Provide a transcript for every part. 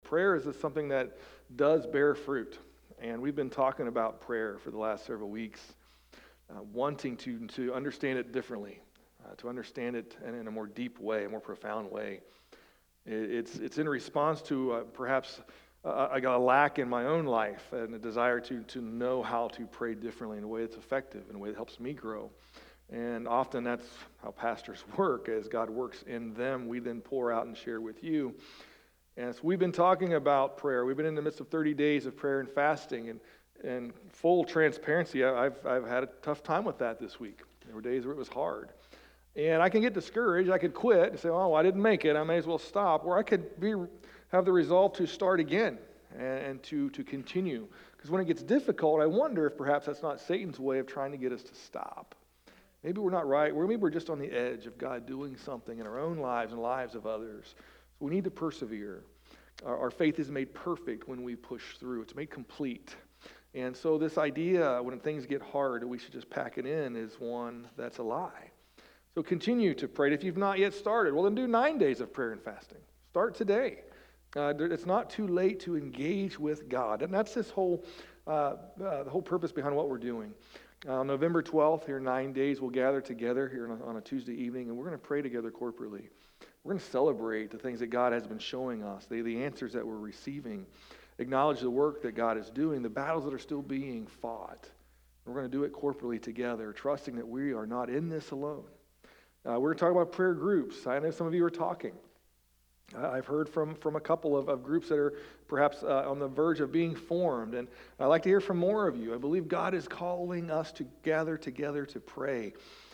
prayer is something that does bear fruit. And we've been talking about prayer for the last several weeks, wanting to understand it differently, to understand it in a more deep way, a more profound way. It's in response to perhaps I got a lack in my own life and a desire to know how to pray differently in a way that's effective, in a way that helps me grow. And often that's how pastors work. As God works in them, we then pour out and share with you. And so we've been talking about prayer. We've been in the midst of 30 days of prayer and fasting. And full transparency, I've had a tough time with that this week. There were days where it was hard. And I can get discouraged. I could quit and say, oh, I didn't make it. I may as well stop. Or I could have the resolve to start again and to continue. Because when it gets difficult, I wonder if perhaps that's not Satan's way of trying to get us to stop. Maybe we're not right. Maybe we're just on the edge of God doing something in our own lives and lives of others. So we need to persevere. Our faith is made perfect when we push through. It's made complete. And so this idea, when things get hard, we should just pack it in, is one that's a lie. So continue to pray. If you've not yet started, well, then do 9 days of prayer and fasting. Start today. It's not too late to engage with God. And that's this the whole purpose behind what we're doing. November 12th, here 9 days, we'll gather together here on a Tuesday evening, and we're going to pray together corporately. We're going to celebrate the things that God has been showing us, the answers that we're receiving, acknowledge the work that God is doing, the battles that are still being fought. We're going to do it corporately together, trusting that we are not in this alone. We're going to talk about prayer groups. I know some of you are talking. I've heard from a couple of groups that are perhaps on the verge of being formed, and I'd like to hear from more of you. I believe God is calling us to gather together to pray,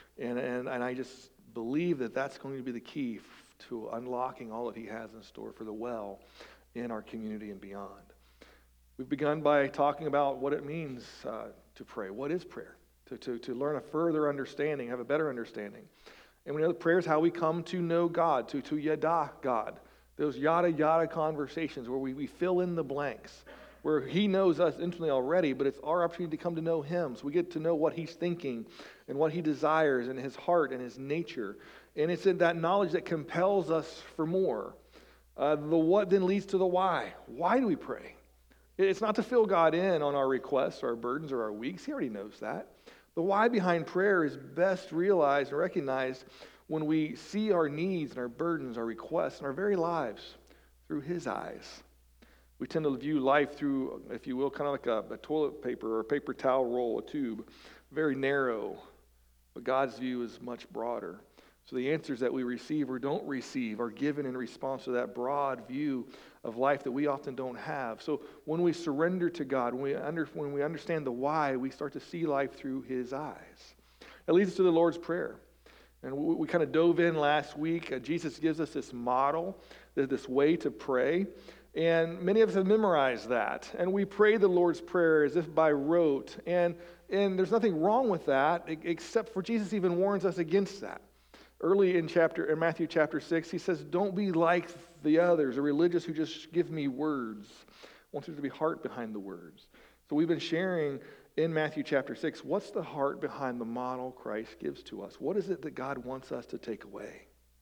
and I just believe that that's going to be the key to unlocking all that He has in store for the well in our community and beyond. We've begun by talking about what it means to pray. What is prayer? To learn a further understanding, have a better understanding. And we know that prayer is how we come to know God, to yada God. Those yada yada conversations where we fill in the blanks, where He knows us intimately already, but it's our opportunity to come to know Him. So we get to know what He's thinking and what He desires and His heart and His nature. And it's in that knowledge that compels us for more. The what then leads to the why. Why do we pray? It's not to fill God in on our requests, our burdens, or our weeks. He already knows that. The why behind prayer is best realized and recognized when we see our needs and our burdens, our requests, and our very lives through His eyes. We tend to view life through, if you will, kind of like a toilet paper or a paper towel roll, a tube, very narrow. But God's view is much broader. So the answers that we receive or don't receive are given in response to that broad view of life that we often don't have. So when we surrender to God, when we understand the why, we start to see life through His eyes. It leads us to the Lord's Prayer. And we kind of dove in last week. Jesus gives us this model, this way to pray. And many of us have memorized that. And we pray the Lord's Prayer as if by rote. And there's nothing wrong with that, except for Jesus even warns us against that. Early in Matthew chapter 6, He says, don't be like the others, the religious who just give me words. I want there to be heart behind the words. So we've been sharing in Matthew chapter 6, what's the heart behind the model Christ gives to us? What is it that God wants us to take away?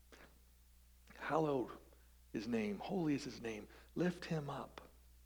Hallowed His name. Holy is His name. Lift Him up.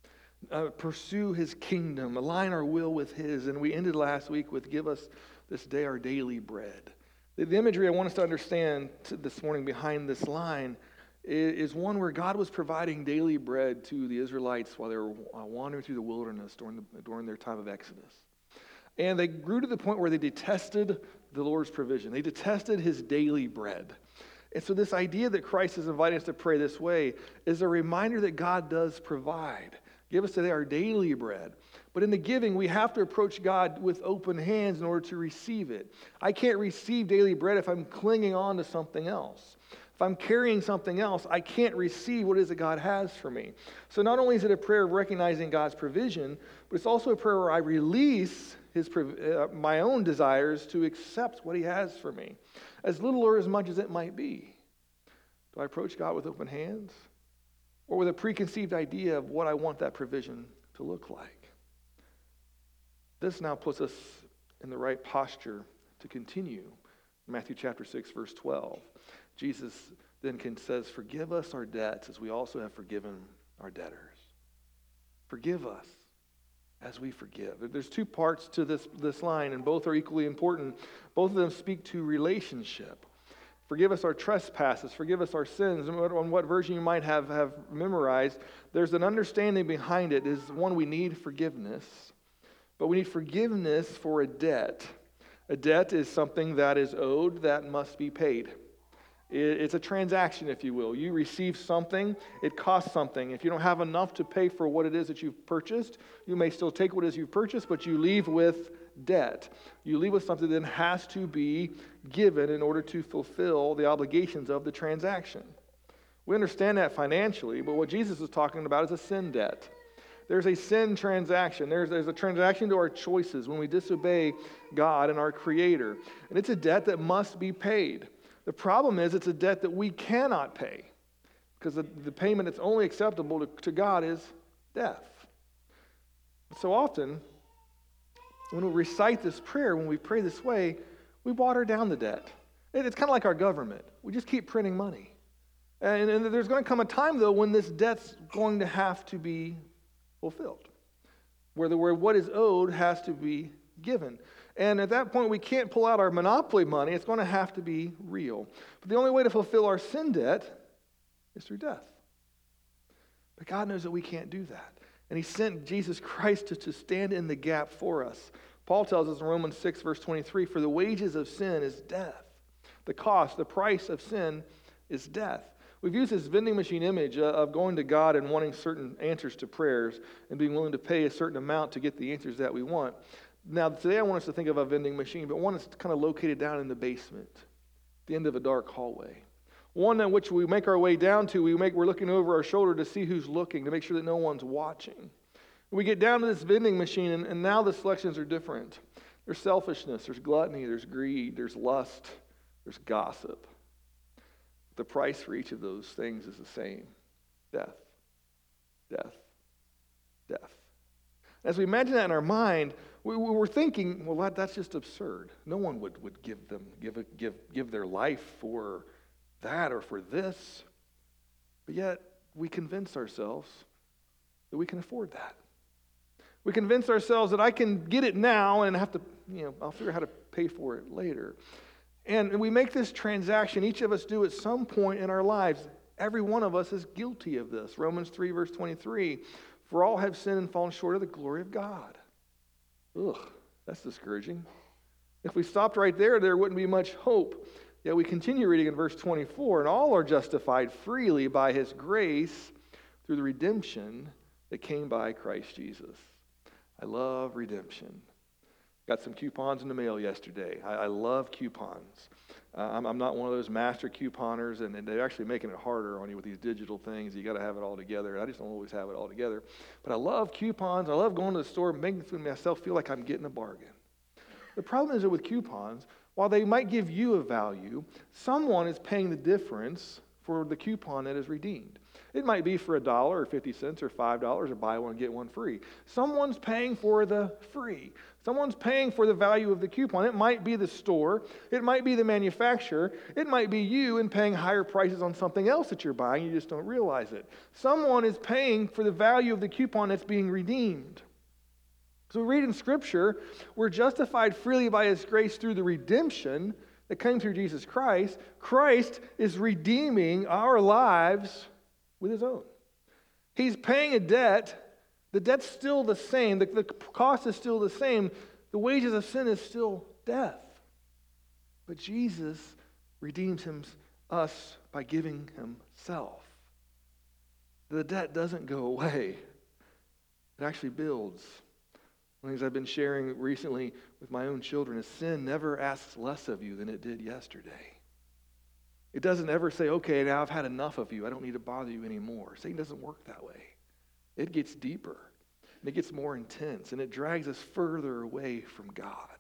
Pursue His kingdom. Align our will with His. And we ended last week with give us this day our daily bread. The imagery I want us to understand this morning behind this line is one where God was providing daily bread to the Israelites while they were wandering through the wilderness during their time of Exodus. And they grew to the point where they detested the Lord's provision. They detested His daily bread. And so this idea that Christ is inviting us to pray this way is a reminder that God does provide. Give us today our daily bread. But in the giving, we have to approach God with open hands in order to receive it. I can't receive daily bread if I'm clinging on to something else. If I'm carrying something else, I can't receive what it is that God has for me. So not only is it a prayer of recognizing God's provision, but it's also a prayer where I release my own desires to accept what He has for me, as little or as much as it might be. Do I approach God with open hands? Or with a preconceived idea of what I want that provision to look like? This now puts us in the right posture to continue. Matthew chapter 6, verse 12. Jesus then says, forgive us our debts as we also have forgiven our debtors. Forgive us as we forgive. There's two parts to this line, and both are equally important. Both of them speak to relationship. Forgive us our trespasses. Forgive us our sins. And on what version you might have memorized, there's an understanding behind it. Is one, we need forgiveness, but we need forgiveness for a debt. A debt is something that is owed that must be paid. It's a transaction, if you will. You receive something, it costs something. If you don't have enough to pay for what it is that you've purchased, you may still take what it is you've purchased, but you leave with debt. You leave with something that has to be given in order to fulfill the obligations of the transaction. We understand that financially, but what Jesus is talking about is a sin debt. There's a sin transaction. There's a transaction to our choices when we disobey God and our Creator. And it's a debt that must be paid. The problem is it's a debt that we cannot pay because the payment that's only acceptable to God is death. So often, when we recite this prayer, when we pray this way, we water down the debt. It's kind of like our government. We just keep printing money. And there's going to come a time, though, when this debt's going to have to be fulfilled, where what is owed has to be given. And at that point, we can't pull out our monopoly money. It's going to have to be real. But the only way to fulfill our sin debt is through death. But God knows that we can't do that. And He sent Jesus Christ to stand in the gap for us. Paul tells us in Romans 6, verse 23, for the wages of sin is death. The cost, the price of sin is death. We've used this vending machine image of going to God and wanting certain answers to prayers and being willing to pay a certain amount to get the answers that we want. Now, today I want us to think of a vending machine, but one that's kind of located down in the basement, the end of a dark hallway. One in which we make our way down to, we're looking over our shoulder to see who's looking, to make sure that no one's watching. We get down to this vending machine, and now the selections are different. There's selfishness, there's gluttony, there's greed, there's lust, there's gossip. The price for each of those things is the same. Death. Death. Death. As we imagine that in our mind, we're thinking, well, that's just absurd. No one would give their life for that or for this. But yet, we convince ourselves that we can afford that. We convince ourselves that I can get it now and have to, I'll figure out how to pay for it later. And we make this transaction, each of us do at some point in our lives. Every one of us is guilty of this. Romans 3, verse 23, for all have sinned and fallen short of the glory of God. Ugh, that's discouraging. If we stopped right there wouldn't be much hope. Yet we continue reading in verse 24, and all are justified freely by His grace through the redemption that came by Christ Jesus. I love redemption. Got some coupons in the mail yesterday. I love coupons. I'm not one of those master couponers, and they're actually making it harder on you with these digital things. You got to have it all together. I just don't always have it all together. But I love coupons. I love going to the store and making myself feel like I'm getting a bargain. The problem is that with coupons, while they might give you a value, someone is paying the difference for the coupon that is redeemed. It might be for $1 or 50 cents or $5 or buy one, get one free. Someone's paying for the free. Someone's paying for the value of the coupon. It might be the store. It might be the manufacturer. It might be you and paying higher prices on something else that you're buying. You just don't realize it. Someone is paying for the value of the coupon that's being redeemed. So we read in Scripture, we're justified freely by His grace through the redemption that came through Jesus Christ. Christ is redeeming our lives with His own. He's paying a debt. The debt's still the same. The cost is still the same. The wages of sin is still death. But Jesus redeems us by giving Himself. The debt doesn't go away. It actually builds. One of the things I've been sharing recently with my own children is sin never asks less of you than it did yesterday. It doesn't ever say, okay, now I've had enough of you. I don't need to bother you anymore. Satan doesn't work that way. It gets deeper, and it gets more intense, and it drags us further away from God.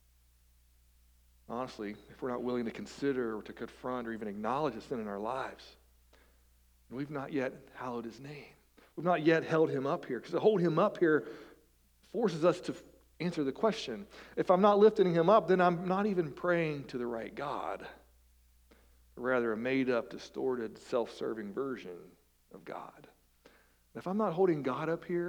Honestly, if we're not willing to consider or to confront or even acknowledge the sin in our lives, we've not yet hallowed His name. We've not yet held Him up here, because to hold Him up here forces us to answer the question. If I'm not lifting Him up, then I'm not even praying to the right God. Rather a made-up, distorted, self-serving version of God. If I'm not holding God up here,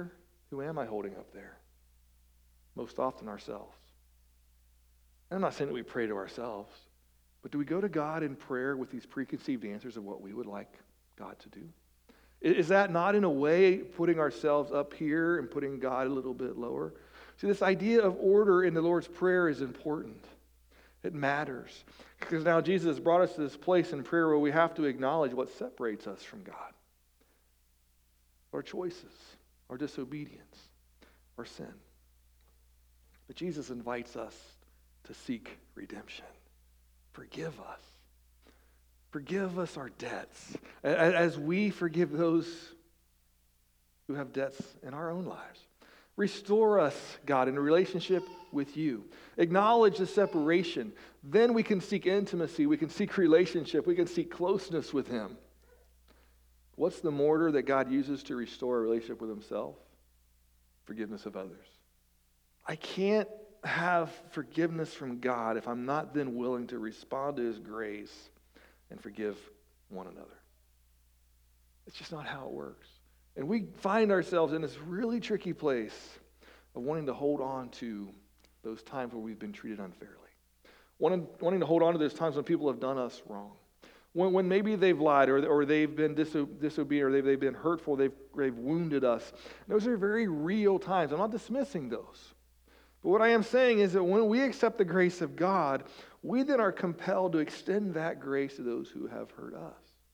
Who am I holding up there? Most often ourselves. And I'm not saying that we pray to ourselves, but do we go to God in prayer with these preconceived answers of what we would like God to do? Is that not in a way putting ourselves up here and putting God a little bit lower? See, this idea of order in the Lord's Prayer is important. It matters. Because now Jesus has brought us to this place in prayer where we have to acknowledge what separates us from God. Our choices, our disobedience, our sin. But Jesus invites us to seek redemption. Forgive us. Forgive us our debts as we forgive those who have debts in our own lives. Restore us, God, in a relationship with you. Acknowledge the separation. Then we can seek intimacy. We can seek relationship. We can seek closeness with him. What's the mortar that God uses to restore a relationship with himself? Forgiveness of others. I can't have forgiveness from God if I'm not then willing to respond to his grace and forgive one another. It's just not how it works. And we find ourselves in this really tricky place of wanting to hold on to those times where we've been treated unfairly. Wanting to hold on to those times when people have done us wrong. When maybe they've lied or they've been disobedient or they've been hurtful, they've wounded us. Those are very real times. I'm not dismissing those. But what I am saying is that when we accept the grace of God, we then are compelled to extend that grace to those who have hurt us.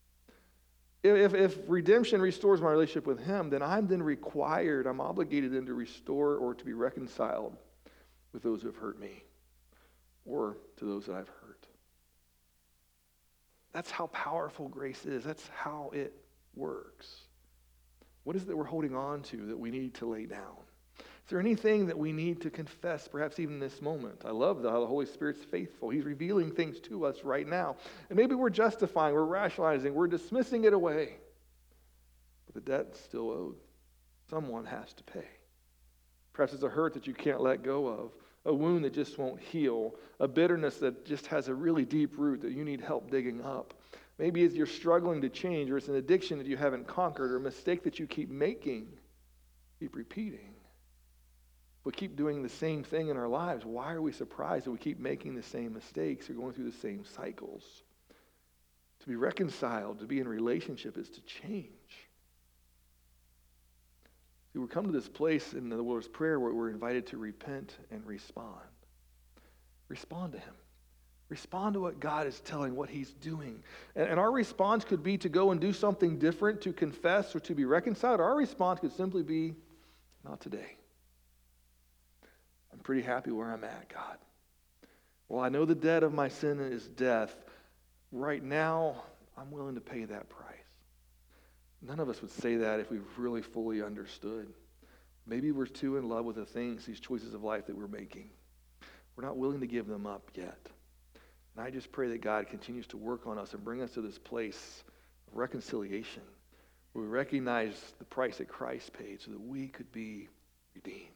If redemption restores my relationship with him, then I'm obligated then to restore or to be reconciled with those who have hurt me or to those that I've hurt. That's how powerful grace is. That's how it works. What is it that we're holding on to that we need to lay down? Is there anything that we need to confess, perhaps even in this moment? I love how the Holy Spirit's faithful. He's revealing things to us right now. And maybe we're justifying, we're rationalizing, we're dismissing it away. But the debt's still owed. Someone has to pay. Perhaps it's a hurt that you can't let go of, a wound that just won't heal, a bitterness that just has a really deep root that you need help digging up. Maybe it's you're struggling to change, or it's an addiction that you haven't conquered, or a mistake that you keep making, keep repeating. We keep doing the same thing in our lives. Why are we surprised that we keep making the same mistakes or going through the same cycles? To be reconciled, to be in relationship is to change. See, we come to this place in the Lord's Prayer where we're invited to repent and respond. Respond to him. Respond to what God is telling, what he's doing. And our response could be to go and do something different, to confess or to be reconciled. Our response could simply be, not today. I'm pretty happy where I'm at, God. Well, I know the debt of my sin is death. Right now, I'm willing to pay that price. None of us would say that if we really fully understood. Maybe we're too in love with the things, these choices of life that we're making. We're not willing to give them up yet. And I just pray that God continues to work on us and bring us to this place of reconciliation, where we recognize the price that Christ paid so that we could be redeemed.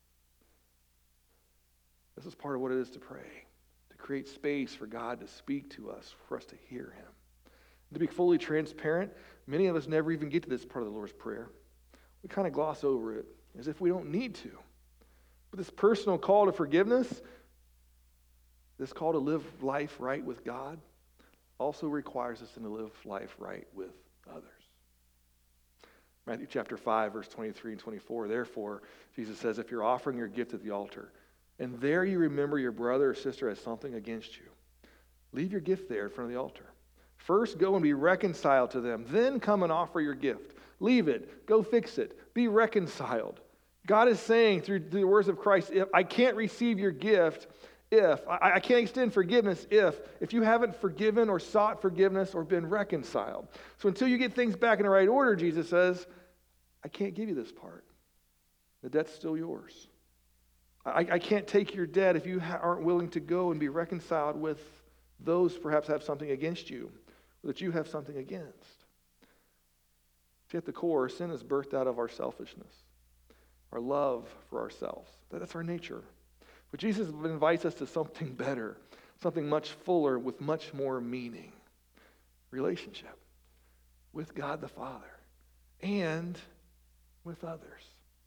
This is part of what it is to pray, to create space for God to speak to us, for us to hear him. And to be fully transparent, many of us never even get to this part of the Lord's Prayer. We kind of gloss over it as if we don't need to. But this personal call to forgiveness, this call to live life right with God, also requires us to live life right with others. Matthew chapter 5, verse 23 and 24, therefore, Jesus says, if you're offering your gift at the altar, and there you remember your brother or sister has something against you, leave your gift there in front of the altar. First, go and be reconciled to them. Then come and offer your gift. Leave it. Go fix it. Be reconciled. God is saying through the words of Christ, if I can't receive your gift, I can't extend forgiveness if you haven't forgiven or sought forgiveness or been reconciled. So until you get things back in the right order, Jesus says, I can't give you this part. The debt's still yours. I can't take your debt if you aren't willing to go and be reconciled with those perhaps have something against you, or that you have something against. See, at the core, sin is birthed out of our selfishness, our love for ourselves. That's our nature. But Jesus invites us to something better, something much fuller with much more meaning. Relationship with God the Father and with others.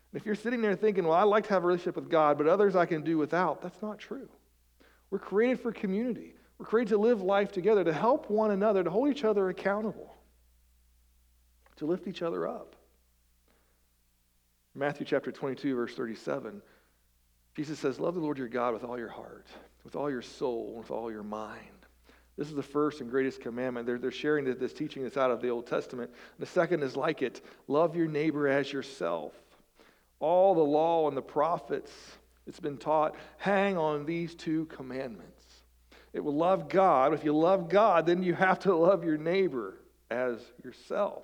And if you're sitting there thinking, well, I like to have a relationship with God, but others I can do without, that's not true. We're created for community. We're created to live life together, to help one another, to hold each other accountable, to lift each other up. Matthew chapter 22, verse 37, Jesus says, love the Lord your God with all your heart, with all your soul, with all your mind. This is the first and greatest commandment. They're sharing this teaching that's out of the Old Testament. The second is like it. Love your neighbor as yourself. All the law and the prophets, it's been taught, hang on these two commandments. It will love God. If you love God, then you have to love your neighbor as yourself.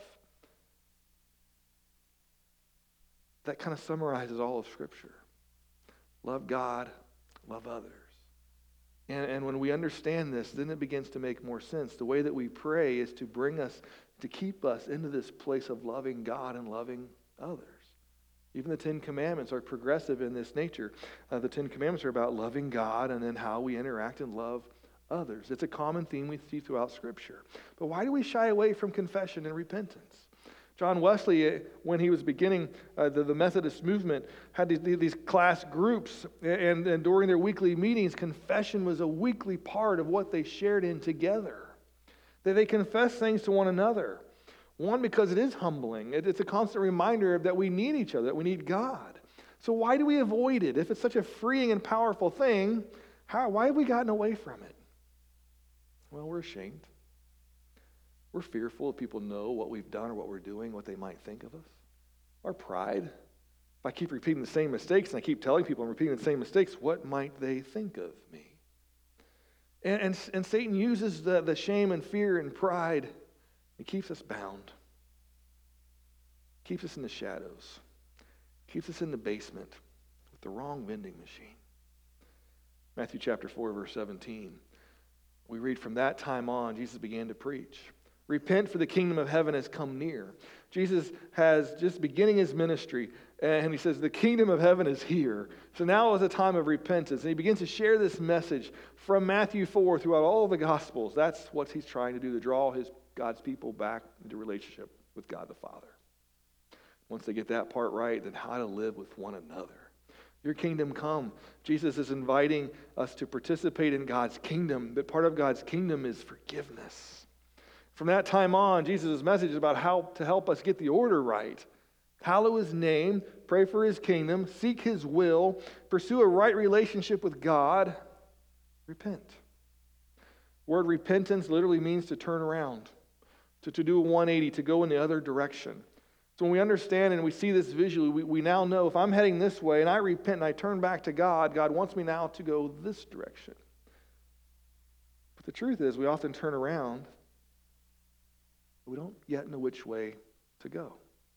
That kind of summarizes all of Scripture. Love God, love others. And when we understand this, then it begins to make more sense. The way that we pray is to bring us, to keep us into this place of loving God and loving others. Even the Ten Commandments are progressive in this nature. The Ten Commandments are about loving God and then how we interact and love others. It's a common theme we see throughout Scripture. But why do we shy away from confession and repentance? John Wesley, when he was beginning the Methodist movement, had these class groups, and during their weekly meetings, confession was a weekly part of what they shared in together. They confessed things to one another. One, because it is humbling. It's a constant reminder that we need each other, that we need God. So why do we avoid it? If it's such a freeing and powerful thing, why have we gotten away from it? Well, we're ashamed. We're fearful if people know what we've done or what we're doing, what they might think of us. Our pride. If I keep repeating the same mistakes and I keep telling people I'm repeating the same mistakes, what might they think of me? And Satan uses the shame and fear and pride. It keeps us bound. Keeps us in the shadows. Keeps us in the basement with the wrong vending machine. Matthew chapter 4, verse 17. We read, from that time on, Jesus began to preach. Repent, for the kingdom of heaven has come near. Jesus has just beginning his ministry, and he says, the kingdom of heaven is here. So now is a time of repentance. And he begins to share this message from Matthew 4 throughout all the Gospels. That's what he's trying to do, to draw God's people back into relationship with God the Father. Once they get that part right, then how to live with one another. Your kingdom come. Jesus is inviting us to participate in God's kingdom, but part of God's kingdom is forgiveness. From that time on, Jesus' message is about how to help us get the order right. Hallow his name, pray for his kingdom, seek his will, pursue a right relationship with God, repent. Word repentance literally means to turn around, to do a 180, to go in the other direction. So when we understand and we see this visually, we now know if I'm heading this way and I repent and I turn back to God, God wants me now to go this direction. But the truth is, we often turn around, but we don't yet know which way to go.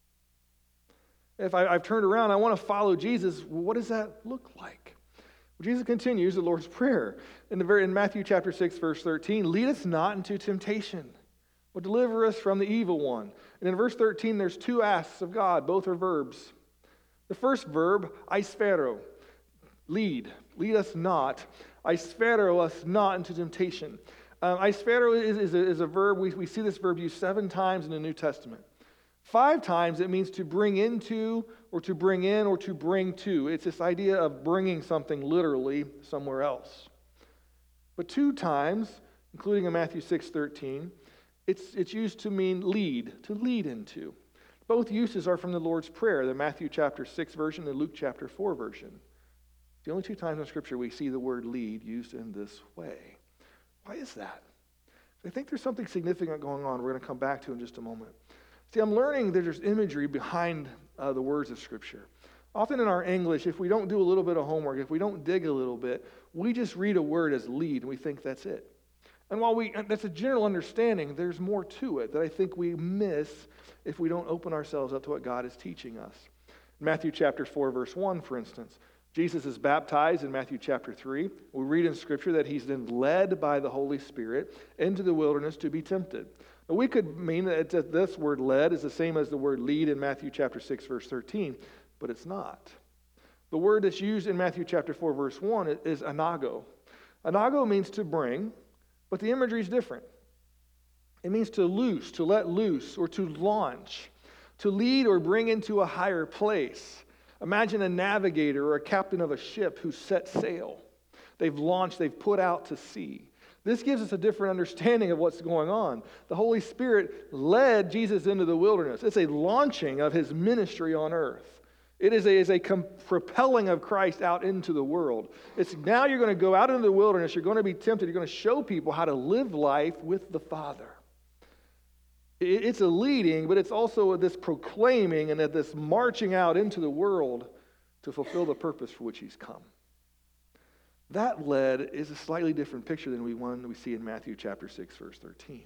If I've turned around, I want to follow Jesus, well, what does that look like? Well, Jesus continues the Lord's Prayer. In Matthew chapter 6, verse 13, lead us not into temptation, but deliver us from the evil one. And in verse 13, there's two asks of God. Both are verbs. The first verb, eisphero, lead us not. Eisphero us not into temptation. Eisphero is a verb. We see this verb used 7 times in the New Testament. 5 times it means to bring into, or to bring in, or to bring to. It's this idea of bringing something literally somewhere else. But 2 times, including in Matthew 6:13, it's used to mean lead, to lead into. Both uses are from the Lord's Prayer, the Matthew chapter 6 version and the Luke chapter 4 version. The only 2 times in Scripture we see the word lead used in this way. Why is that? I think there's something significant going on we're going to come back to in just a moment. See, I'm learning that there's imagery behind the words of Scripture. Often in our English, if we don't do a little bit of homework, if we don't dig a little bit, we just read a word as lead and we think that's it. And while that's a general understanding, there's more to it that I think we miss if we don't open ourselves up to what God is teaching us. In Matthew chapter 4, verse 1, for instance, Jesus is baptized in Matthew chapter 3. We read in Scripture that he's then led by the Holy Spirit into the wilderness to be tempted. Now, we could mean that this word led is the same as the word lead in Matthew chapter 6, verse 13, but it's not. The word that's used in Matthew chapter 4, verse 1 is anago. Anago means to bring, but the imagery is different. It means to loose, to let loose, or to launch, to lead or bring into a higher place. Imagine a navigator or a captain of a ship who set sail. They've launched, they've put out to sea. This gives us a different understanding of what's going on. The Holy Spirit led Jesus into the wilderness. It's a launching of his ministry on earth. It is a propelling of Christ out into the world. It's now you're going to go out into the wilderness, you're going to be tempted, you're going to show people how to live life with the Father. It's a leading, but it's also this proclaiming and this marching out into the world to fulfill the purpose for which he's come. That led is a slightly different picture than one we see in Matthew chapter 6, verse 13.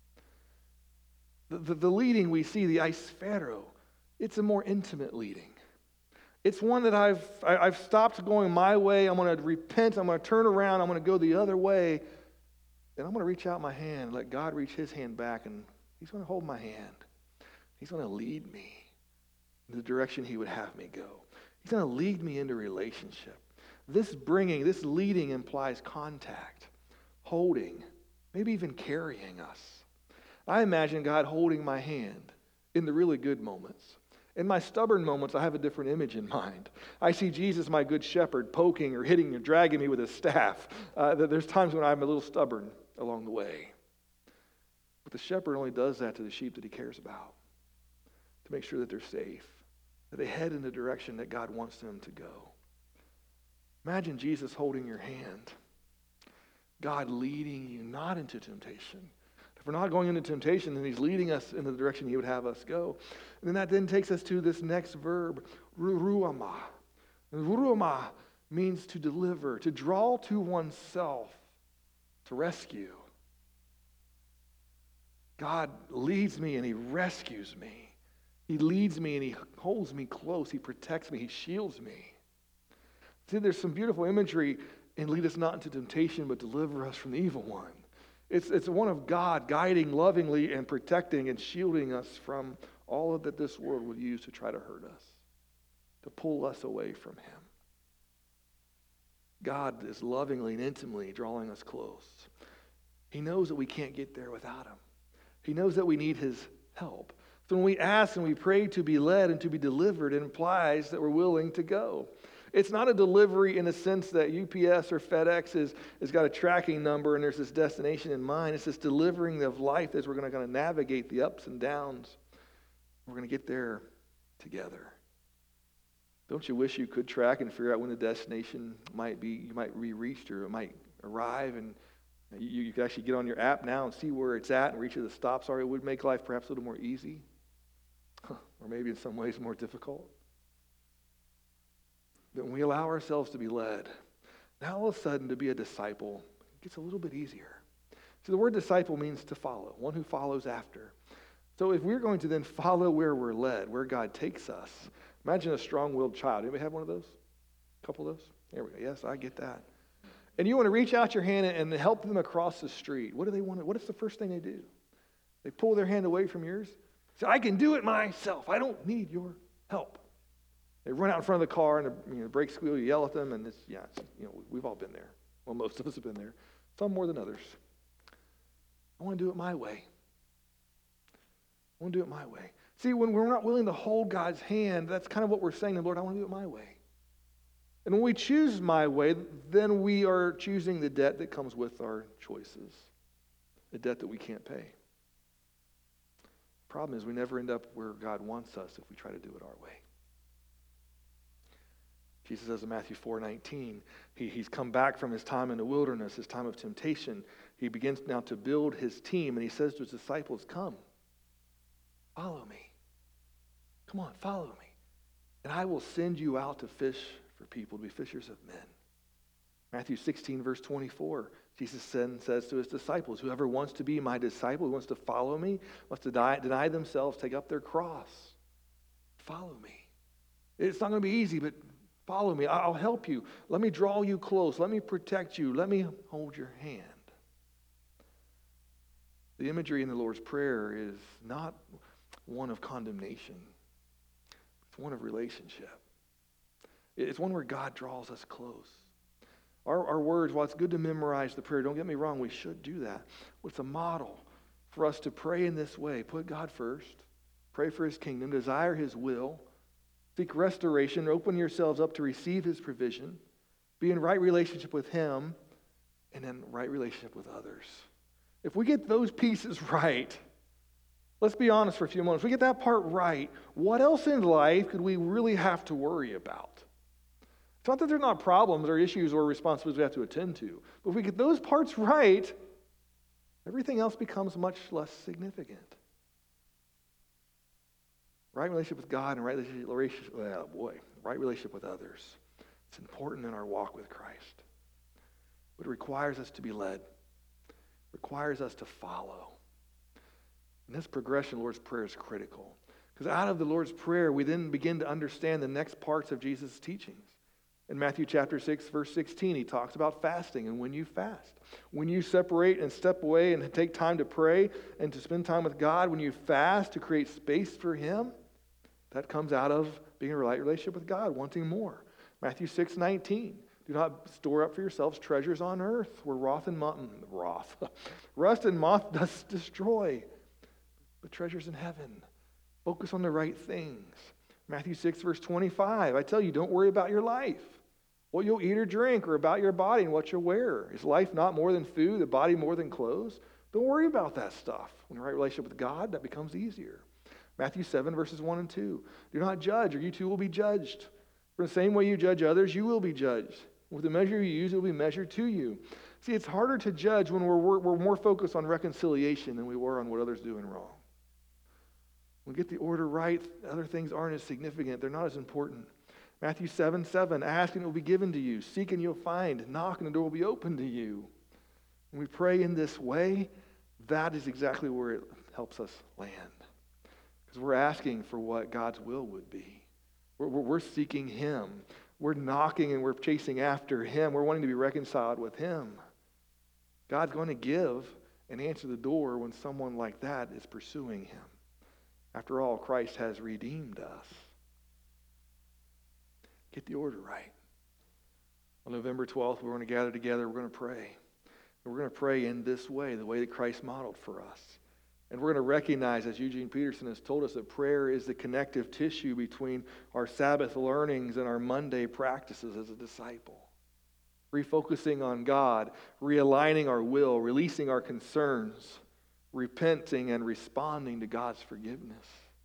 The leading we see, the eisphero, it's a more intimate leading. It's one that I've stopped going my way. I'm going to repent. I'm going to turn around. I'm going to go the other way. And I'm going to reach out my hand, let God reach his hand back, and he's going to hold my hand. He's going to lead me in the direction he would have me go. He's going to lead me into relationship. This leading implies contact, holding, maybe even carrying us. I imagine God holding my hand in the really good moments. In my stubborn moments, I have a different image in mind. I see Jesus, my good shepherd, poking or hitting or dragging me with his staff. There's times when I'm a little stubborn along the way. But the shepherd only does that to the sheep that he cares about, to make sure that they're safe, that they head in the direction that God wants them to go. Imagine Jesus holding your hand, God leading you not into temptation. If we're not going into temptation, then he's leading us in the direction he would have us go. And then that then takes us to this next verb, ruama. And ruama means to deliver, to draw to oneself, to rescue. God leads me and he rescues me. He leads me and he holds me close. He protects me. He shields me. See, there's some beautiful imagery in lead us not into temptation, but deliver us from the evil one. It's one of God guiding lovingly and protecting and shielding us from all of that this world would use to try to hurt us, to pull us away from him. God is lovingly and intimately drawing us close. He knows that we can't get there without him. He knows that we need his help. So when we ask and we pray to be led and to be delivered, it implies that we're willing to go. It's not a delivery in the sense that UPS or FedEx has got a tracking number and there's this destination in mind. It's this delivering of life as we're going to navigate the ups and downs. We're going to get there together. Don't you wish you could track and figure out when the destination might be? You might be reached or it might arrive, and you could actually get on your app now and see where it's at and reach where the stops are. It would make life perhaps a little more easy, or maybe in some ways more difficult. But when we allow ourselves to be led, now all of a sudden to be a disciple gets a little bit easier. So the word disciple means to follow, one who follows after. So if we're going to then follow where we're led, where God takes us, imagine a strong-willed child. Anybody have one of those? A couple of those? There we go. Yes, I get that. And you want to reach out your hand and help them across the street. What do they want? What is the first thing they do? They pull their hand away from yours. Say, I can do it myself. I don't need your help. They run out in front of the car and the brakes squeal. You yell at them, and we've all been there. Well, most of us have been there. Some more than others. I want to do it my way. I want to do it my way. See, when we're not willing to hold God's hand, that's kind of what we're saying to the Lord, I want to do it my way. And when we choose my way, then we are choosing the debt that comes with our choices, the debt that we can't pay. The problem is we never end up where God wants us if we try to do it our way. Jesus says in Matthew 4:19, he's come back from his time in the wilderness, his time of temptation. He begins now to build his team, and he says to his disciples, come, follow me. Come on, follow me. And I will send you out to fish for people, to be fishers of men. Matthew 16, verse 24, Jesus says to his disciples, whoever wants to be my disciple, who wants to follow me, must deny themselves, take up their cross. Follow me. It's not going to be easy, but follow me. I'll help you. Let me draw you close. Let me protect you. Let me hold your hand. The imagery in the Lord's Prayer is not one of condemnation. It's one of relationship. It's one where God draws us close. Our words, while it's good to memorize the prayer, don't get me wrong, we should do that. It's a model for us to pray in this way. Put God first. Pray for his kingdom. Desire his will. Seek restoration. Open yourselves up to receive his provision. Be in right relationship with him, and then right relationship with others. If we get those pieces right, let's be honest for a few moments. If we get that part right, what else in life could we really have to worry about? It's not that there's not problems or issues or responsibilities we have to attend to. But if we get those parts right, everything else becomes much less significant. Right relationship with God and right relationship with others. It's important in our walk with Christ. But it requires us to be led. It requires us to follow. And this progression, Lord's Prayer, is critical. Because out of the Lord's Prayer, we then begin to understand the next parts of Jesus' teachings. In Matthew chapter 6, verse 16, he talks about fasting and when you fast. When you separate and step away and take time to pray and to spend time with God, when you fast to create space for him, that comes out of being in a right relationship with God, wanting more. Matthew 6:19. Do not store up for yourselves treasures on earth where rust and moth does destroy, but treasures in heaven. Focus on the right things. Matthew 6, verse 25. I tell you, don't worry about your life, what you'll eat or drink, or about your body and what you'll wear. Is life not more than food, the body more than clothes? Don't worry about that stuff. When you're in a right relationship with God, that becomes easier. Matthew 7, verses 1 and 2. Do not judge, or you too will be judged. For the same way you judge others, you will be judged. With the measure you use, it will be measured to you. See, it's harder to judge when we're more focused on reconciliation than we were on what others are doing wrong. When we get the order right, other things aren't as significant. They're not as important. Matthew 7:7, ask and it will be given to you. Seek and you'll find. Knock and the door will be open to you. When we pray in this way, that is exactly where it helps us land. Because we're asking for what God's will would be. We're seeking him. We're knocking and we're chasing after him. We're wanting to be reconciled with him. God's going to give and answer the door when someone like that is pursuing him. After all, Christ has redeemed us. Get the order right. On November 12th, we're going to gather together. We're going to pray. And we're going to pray in this way, the way that Christ modeled for us. And we're going to recognize, as Eugene Peterson has told us, that prayer is the connective tissue between our Sabbath learnings and our Monday practices as a disciple. Refocusing on God, realigning our will, releasing our concerns, repenting and responding to God's forgiveness.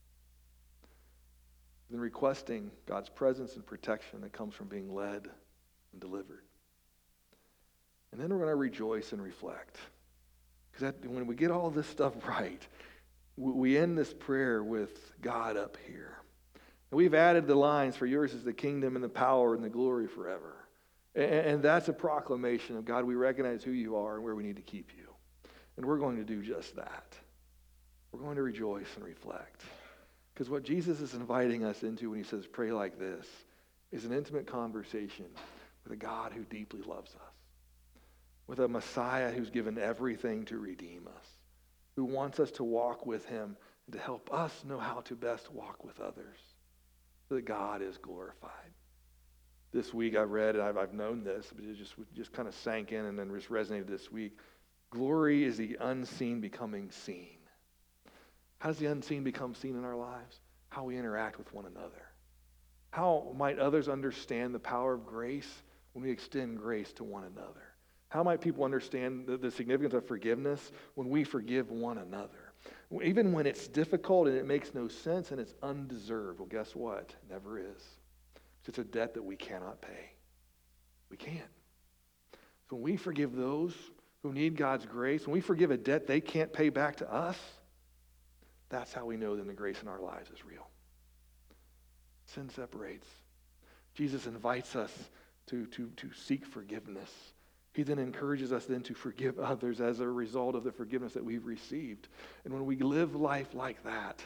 Then requesting God's presence and protection that comes from being led and delivered. And then we're going to rejoice and reflect. Because when we get all this stuff right, we end this prayer with God up here. And we've added the lines, for yours is the kingdom and the power and the glory forever. And that's a proclamation of God, we recognize who you are and where we need to keep you. And we're going to do just that. We're going to rejoice and reflect. Because what Jesus is inviting us into when he says pray like this is an intimate conversation with a God who deeply loves us. With a Messiah who's given everything to redeem us. Who wants us to walk with him and to help us know how to best walk with others. So that God is glorified. This week I read, and I've known this, but it just kind of sank in and then just resonated this week. Glory is the unseen becoming seen. How does the unseen become seen in our lives? How we interact with one another. How might others understand the power of grace when we extend grace to one another? How might people understand the significance of forgiveness when we forgive one another? Even when it's difficult and it makes no sense and it's undeserved. Well, guess what? It never is. It's a debt that we cannot pay. We can't. So when we forgive those who need God's grace, when we forgive a debt they can't pay back to us, that's how we know that the grace in our lives is real. Sin separates. Jesus invites us to seek forgiveness. He then encourages us then to forgive others as a result of the forgiveness that we've received. And when we live life like that,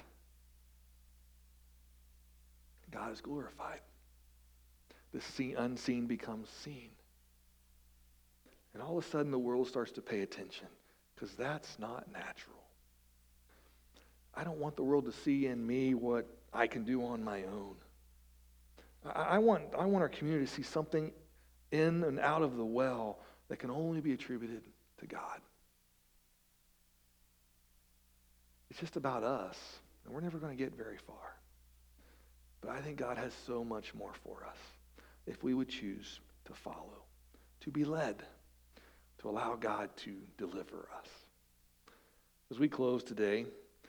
God is glorified. The unseen becomes seen. And all of a sudden the world starts to pay attention because that's not natural. I don't want the world to see in me what I can do on my own. I want our community to see something in and out of the well that can only be attributed to God. It's just about us, and we're never going to get very far. But I think God has so much more for us if we would choose to follow, to be led, to allow God to deliver us. As we close today,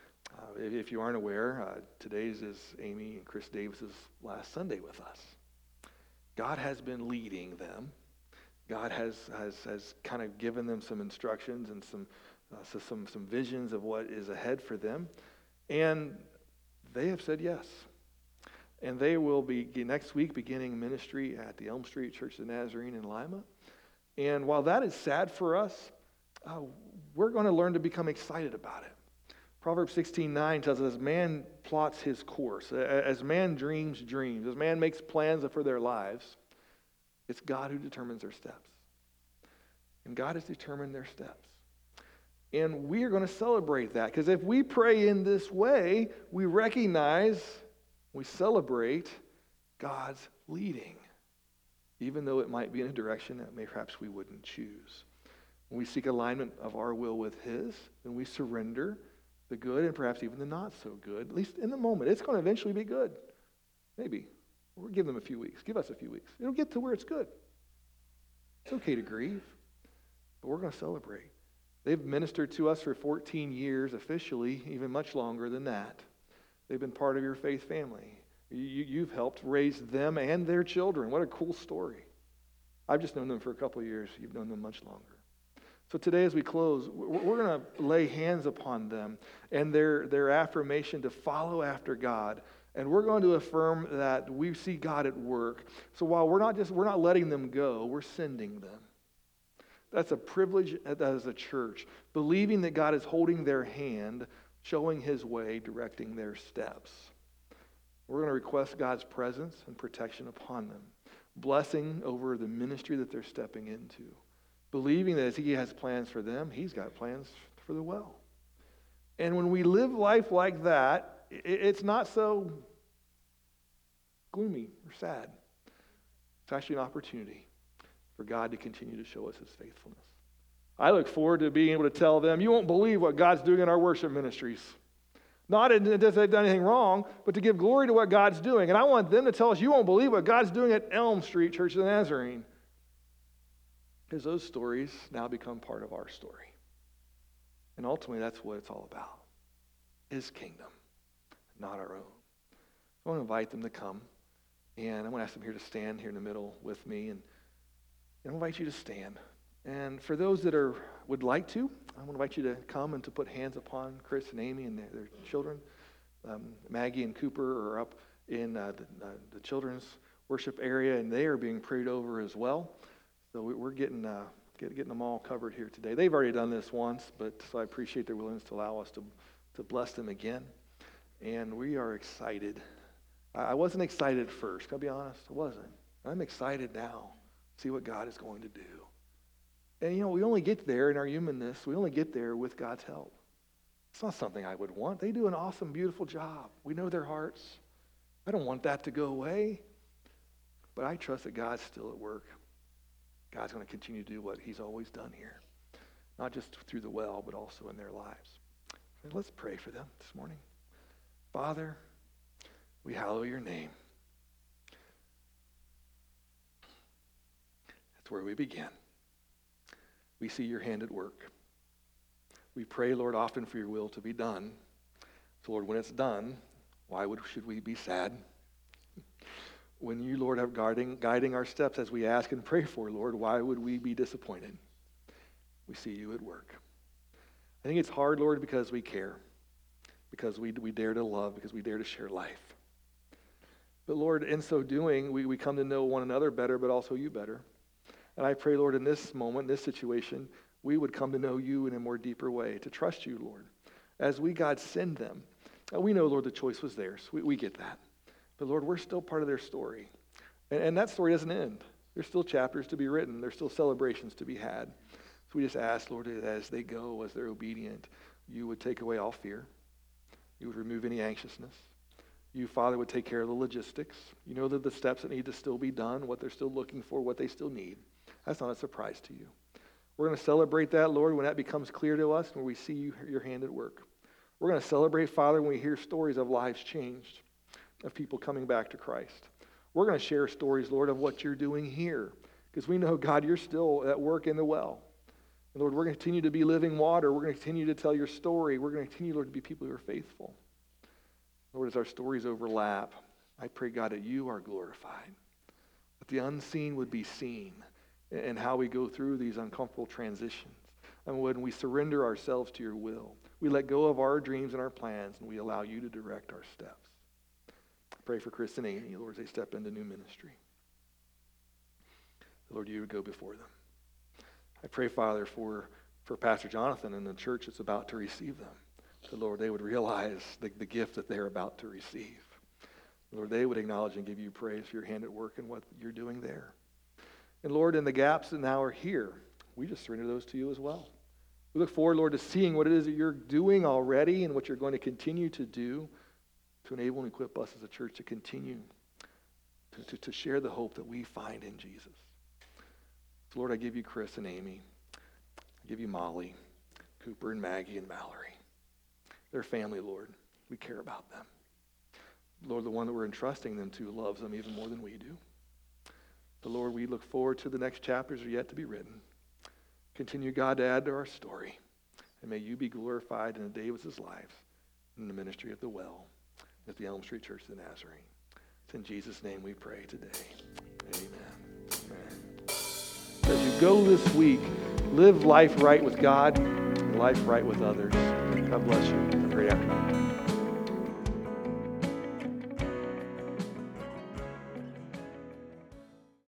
if you aren't aware, today's is Amy and Chris Davis's last Sunday with us. God has been leading them. God has kind of given them some instructions and some visions of what is ahead for them. And they have said yes. And they will be next week beginning ministry at the Elm Street Church of the Nazarene in Lima. And while that is sad for us, we're going to learn to become excited about it. Proverbs 16:9 tells us, as man plots his course, as man dreams dreams, as man makes plans for their lives, it's God who determines their steps. And God has determined their steps. And we are going to celebrate that, because if we pray in this way, we recognize, we celebrate God's leading, even though it might be in a direction that perhaps we wouldn't choose. When we seek alignment of our will with His, then we surrender the good and perhaps even the not so good, at least in the moment. It's going to eventually be good. Maybe. We'll give them a few weeks. Give us a few weeks. It'll get to where it's good. It's okay to grieve, but we're going to celebrate. They've ministered to us for 14 years officially, even much longer than that. They've been part of your faith family. You've helped raise them and their children. What a cool story. I've just known them for a couple of years. You've known them much longer. So today as we close, we're going to lay hands upon them and their affirmation to follow after God. And we're going to affirm that we see God at work. So while we're not letting them go, we're sending them. That's a privilege as a church, believing that God is holding their hand, showing His way, directing their steps. We're going to request God's presence and protection upon them, blessing over the ministry that they're stepping into, believing that as He has plans for them, He's got plans for the well. And when we live life like that, it's not so gloomy or sad. It's actually an opportunity for God to continue to show us His faithfulness. I look forward to being able to tell them, you won't believe what God's doing in our worship ministries. Not that they've done anything wrong, but to give glory to what God's doing. And I want them to tell us, you won't believe what God's doing at Elm Street Church of the Nazarene. Because those stories now become part of our story. And ultimately, that's what it's all about. His kingdom, not our own. I want to invite them to come. And I'm going to ask them here to stand here in the middle with me. And I invite you to stand. And for those that would like to, I'm going to invite you to come and to put hands upon Chris and Amy and their children. Maggie and Cooper are up in the children's worship area, and they are being prayed over as well. So we're getting them all covered here today. They've already done this once, so I appreciate their willingness to allow us to bless them again. And we are excited. I wasn't excited at first, can I be honest? I wasn't. I'm excited now. See what God is going to do. And we only get there in our humanness. We only get there with God's help. It's not something I would want. They do an awesome, beautiful job. We know their hearts. I don't want that to go away. But I trust that God's still at work. God's going to continue to do what He's always done here. Not just through the well, but also in their lives. So let's pray for them this morning. Father, we hallow your name. That's where we begin. We see your hand at work. We pray, Lord, often for your will to be done. So, Lord, when it's done, should we be sad? When you, Lord, are guiding our steps as we ask and pray for, Lord, why would we be disappointed? We see you at work. I think it's hard, Lord, because we care, because we dare to love, because we dare to share life. But, Lord, in so doing, we come to know one another better, but also you better. And I pray, Lord, in this moment, this situation, we would come to know you in a more deeper way, to trust you, Lord. As we, God, send them. We know, Lord, the choice was theirs. We get that. But, Lord, we're still part of their story. And that story doesn't end. There's still chapters to be written. There's still celebrations to be had. So we just ask, Lord, that as they go, as they're obedient, you would take away all fear. You would remove any anxiousness. You, Father, would take care of the logistics. You know the steps that need to still be done, what they're still looking for, what they still need. That's not a surprise to you. We're going to celebrate that, Lord, when that becomes clear to us, when we see your hand at work. We're going to celebrate, Father, when we hear stories of lives changed. of people coming back to Christ. We're going to share stories, Lord, of what you're doing here, because we know, God, you're still at work in the well. And Lord, we're going to continue to be living water. We're going to continue to tell your story. We're going to continue, Lord, to be people who are faithful. Lord, as our stories overlap, I pray, God, that you are glorified, that the unseen would be seen in how we go through these uncomfortable transitions. And when we surrender ourselves to your will, we let go of our dreams and our plans, and we allow you to direct our steps. I pray for Chris and Amy, Lord, as they step into new ministry. Lord, you would go before them. I pray, Father, for Pastor Jonathan and the church that's about to receive them. That, Lord, they would realize the gift that they're about to receive. Lord, they would acknowledge and give you praise for your hand at work and what you're doing there. And Lord, in the gaps that now are here, we just surrender those to you as well. We look forward, Lord, to seeing what it is that you're doing already and what you're going to continue to do to enable and equip us as a church to continue to share the hope that we find in Jesus. So Lord, I give you Chris and Amy. I give you Molly, Cooper and Maggie and Mallory. Their family, Lord. We care about them. Lord, the one that we're entrusting them to loves them even more than we do. So Lord, we look forward to the next chapters that are yet to be written. Continue, God, to add to our story. And may you be glorified in the Davis' lives, in the ministry of the well, at the Elm Street Church of the Nazarene. It's in Jesus' name we pray today. Amen. Amen. As you go this week, live life right with God and life right with others. God bless you. Have a great afternoon.